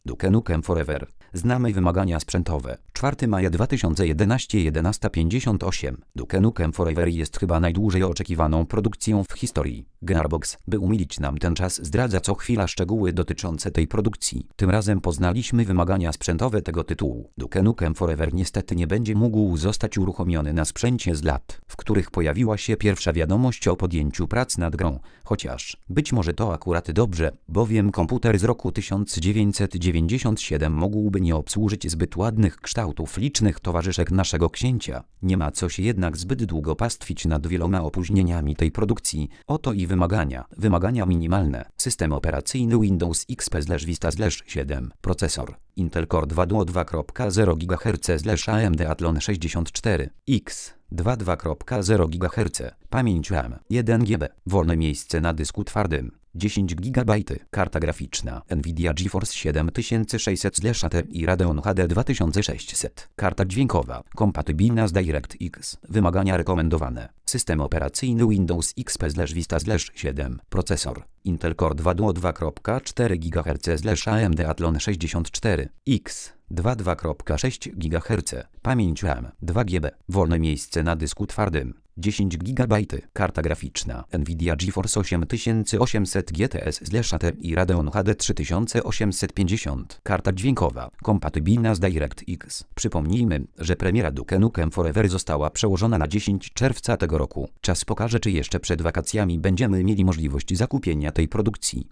Duke Nukem Forever. Znamy wymagania sprzętowe. 4 maja 2011 11:58. Duke Nukem Forever jest chyba najdłużej oczekiwaną produkcją w historii. Gearbox, by umilić nam ten czas, zdradza co chwila szczegóły dotyczące tej produkcji. Tym razem poznaliśmy wymagania sprzętowe tego tytułu. Duke Nukem Forever niestety nie będzie mógł zostać uruchomiony na sprzęcie z lat, w których pojawiła się pierwsza wiadomość o podjęciu prac nad grą. Chociaż, być może to akurat dobrze, bowiem komputer z roku 1997 mógłby nie obsłużyć zbyt ładnych kształtów licznych towarzyszek naszego księcia. Nie ma co się jednak zbyt długo pastwić nad wieloma opóźnieniami tej produkcji. Oto i wymagania. Wymagania minimalne. System operacyjny Windows XP/Vista/7. Procesor Intel Core 2 Duo 2.0 GHz/AMD Athlon 64 X 2.0 GHz. Pamięć RAM 1 GB. Wolne miejsce na dysku twardym 10 GB. Karta graficzna Nvidia GeForce 7600/Ti Radeon HD 2600. Karta dźwiękowa kompatybilna z DirectX. Wymagania rekomendowane. System operacyjny Windows XP/Vista/7. Procesor Intel Core 2 Duo 2.4 GHz/AMD Athlon 64 X 2.6 GHz. Pamięć RAM 2 GB. Wolne miejsce na dysku twardym 10 GB. Karta graficzna Nvidia GeForce 8800 GTS/Ti Radeon HD 3850. Karta dźwiękowa kompatybilna z DirectX. Przypomnijmy, że premiera Duke Nukem Forever została przełożona na 10 czerwca tego roku. Czas pokaże, czy jeszcze przed wakacjami będziemy mieli możliwość zakupienia tej produkcji.